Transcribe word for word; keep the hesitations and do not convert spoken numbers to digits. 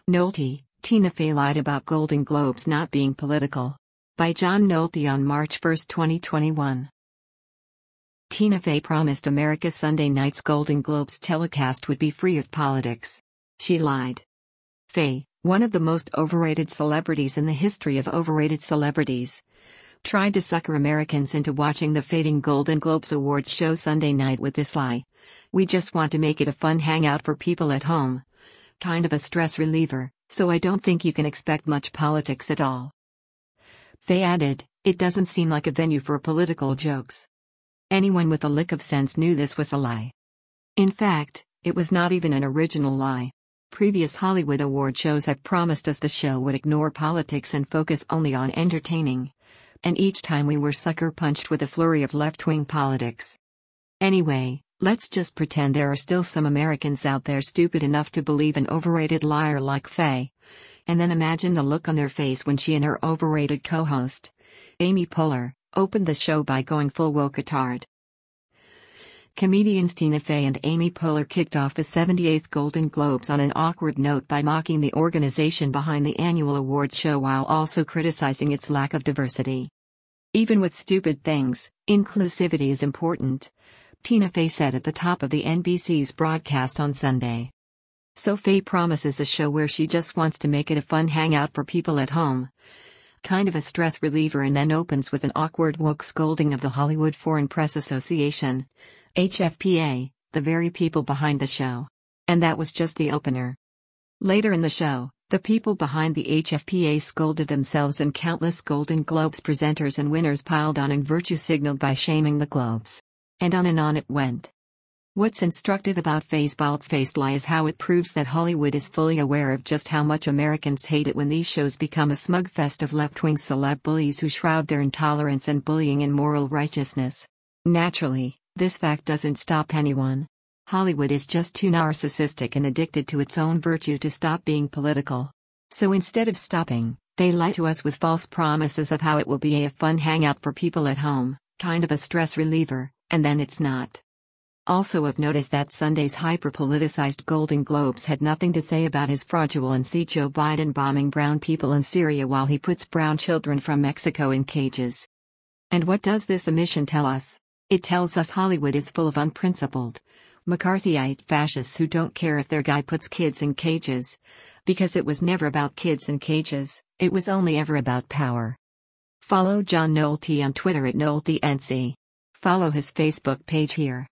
Nolte, Tina Fey lied about Golden Globes not being political. By John Nolte on March first, twenty twenty-one. Tina Fey promised America Sunday night's Golden Globes telecast would be free of politics. She lied. Fey, one of the most overrated celebrities in the history of overrated celebrities, tried to sucker Americans into watching the fading Golden Globes Awards show Sunday night with this lie. "We just want to make it a fun hangout for people at home. Kind of a stress reliever, so I don't think you can expect much politics at all." Fey added, "It doesn't seem like a venue for political jokes." Anyone with a lick of sense knew this was a lie. In fact, it was not even an original lie. Previous Hollywood award shows have promised us the show would ignore politics and focus only on entertaining. And each time we were sucker punched with a flurry of left-wing politics. Anyway, let's just pretend there are still some Americans out there stupid enough to believe an overrated liar like Fey. And then imagine the look on their face when she and her overrated co-host, Amy Poehler, opened the show by going full woke-atard. Comedians Tina Fey and Amy Poehler kicked off the seventy-eighth Golden Globes on an awkward note by mocking the organization behind the annual awards show while also criticizing its lack of diversity. "Even with stupid things, inclusivity is important," Tina Fey said at the top of the N B C's broadcast on Sunday. So Fey promises a show where she just wants to make it a fun hangout for people at home. Kind of a stress reliever, and then opens with an awkward woke scolding of the Hollywood Foreign Press Association, H F P A, the very people behind the show. And that was just the opener. Later in the show, the people behind the H F P A scolded themselves, and countless Golden Globes presenters and winners piled on and virtue signaled by shaming the Globes. And on and on it went. What's instructive about Fey's bald-faced lie is how it proves that Hollywood is fully aware of just how much Americans hate it when these shows become a smug fest of left-wing celeb bullies who shroud their intolerance and bullying in moral righteousness. Naturally, this fact doesn't stop anyone. Hollywood is just too narcissistic and addicted to its own virtue to stop being political. So instead of stopping, they lie to us with false promises of how it will be a fun hangout for people at home, kind of a stress reliever, and then it's not. Also of note is that Sunday's hyper-politicized Golden Globes had nothing to say about his fraudulency Joe Biden bombing brown people in Syria while he puts brown children from Mexico in cages. And what does this omission tell us? It tells us Hollywood is full of unprincipled, McCarthyite fascists who don't care if their guy puts kids in cages. Because it was never about kids in cages, it was only ever about power. Follow John Nolte on Twitter at NolteNC. Follow his Facebook page here.